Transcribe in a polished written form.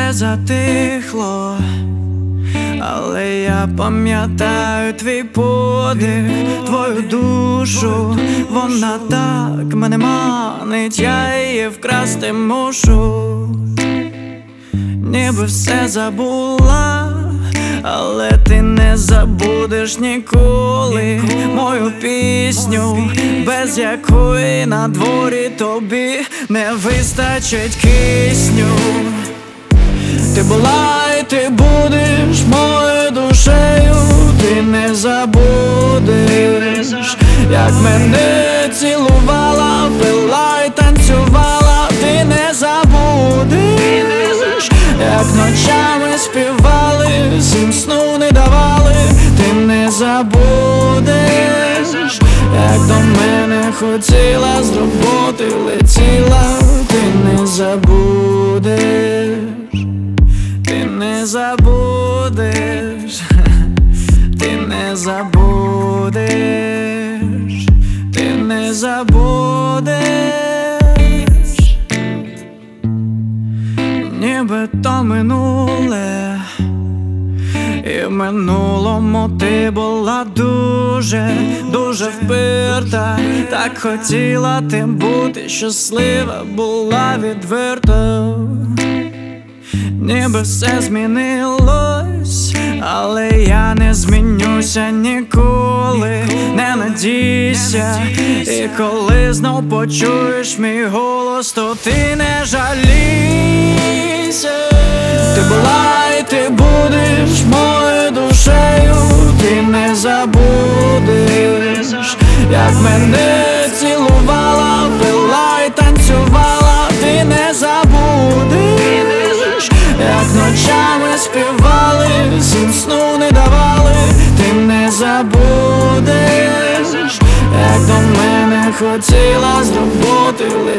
все затихло, але я пам'ятаю твій подих, твою душу. Вона так мене манить, я її вкрасти мушу. Ніби все забула, але ти не забудеш ніколи мою пісню, без якої на дворі тобі не вистачить кисню. Ти була і ти будеш моєю душею, ти не забудеш, як мене цілувала, пила і танцювала. Ти не забудеш, як ночами співали, всім сну не давали. Ти не забудеш, як до мене хотіла, з роботи летіла. Ти не забудеш, ти не забудеш, ти не забудеш, ти не забудеш. Ніби то минуле, і в минулому ти була дуже, дуже впирта. Так хотіла ти бути щаслива, була відверта. Ніби все змінилось, але я не змінюся ніколи. Не надійся, і коли знов почуєш мій голос, то ти не жалійся. Ти була і ти будеш моєю душею, ти не забудеш, як мене цілувала, пила і танцювала. Ти не забудеш, як ночами співали, всім сну не давали. Ти не забудеш, як до мене хотіла, з роботи